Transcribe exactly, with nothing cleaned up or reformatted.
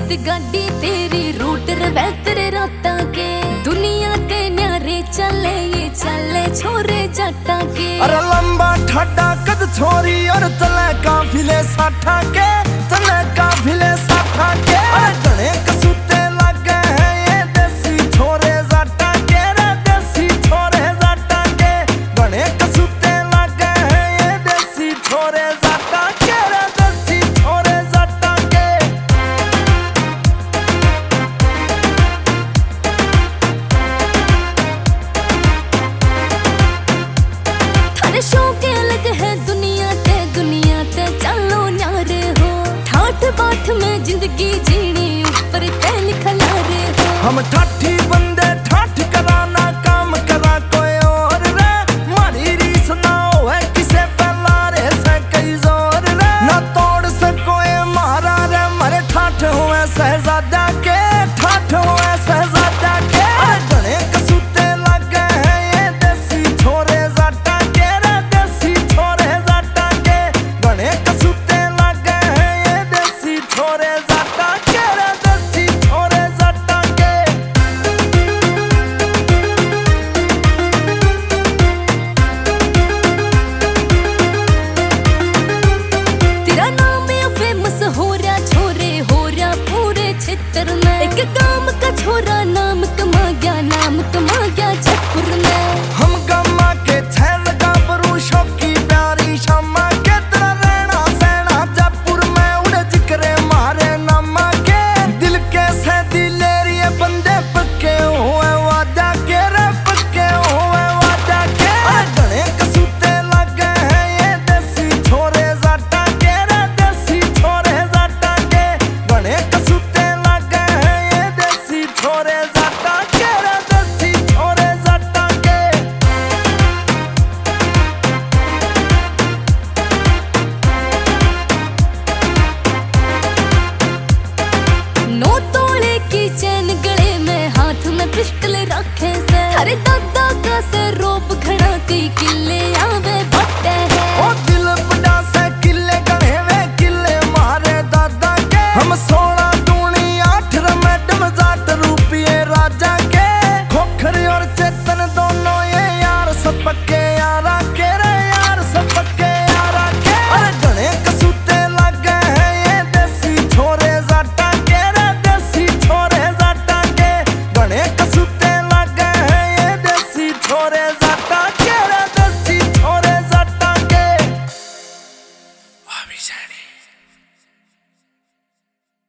सिद्ध गाड़ी तेरी रूट रवै तेरे राता के दुनिया ते न्यारे चले ये चले छोरे जाटा के। अरे लंबा ठाडा कद छोरी और चले काफिले साठा के चले काफिले साठा के। अरे गणे कसूते लगे हैं ये देसी छोरे जाटा के रे देसी छोरे जाटा के। गणे कसूते लगे हैं ये देसी छोरे जाटा के रे देसी छोरे जाटा के। थारे शौक अलग है दुनिया ते दुनिया ते चलो न्यारे हो ठाठ बाट में जिंदगी जीनी ऊपर ते लिखला रे हो। हम ठाठी बंदे ठाठ कराना काम करा कोई और रे मारी रीस ना होए किसे पहला रे से कई जोर रे ना तोड़ सको ये मारा रे मरे ठाठ हुए शहजादा के ठाठ हुए शहजादा के। अरे गणे कसूते लगे हैं ये देसी छोरे जाटा के रे देसी छोरे जाटा के। गणे कसूते लगे हैं ये देसी छोरे जाटा के रे देसी छोरे जाटा के। तेरा नाम है फेमस हो रहा छोरे हो रहा पूरे क्षेत्र में एक गांव का छोरा नाम कमा गया नाम कमा गया जयपुर में। हम गम्मा के छैल गाबरू शौकी प्यारी शम्मा के तेरा रहना सहना जयपुर में उड़े जिक्रे मारे नामा के। दिल के से दिलेरिए बंदे पक्के हुए वादा के रे पक्के हुए वादा के। अरे गणे कसूते लगे हैं ये देसी छोरे जाटा के रे देसी छोरे जाटा के। गणे कसूते लगे हैं ये देसी छोरे जाटा के रे देसी छोरे जाटा के। नौ तोले की चैन गले में हाथ में पिस्टल रखे से हरे दादा का से रोप खड़ा कई किले आवे बट्टे है। ओ दिल बड़ा से किले गणे वे किले मारे दादा के। हम सोलह दूनी आठ मैडम जाट रूपिये राजा के खोखरी और चेतन दो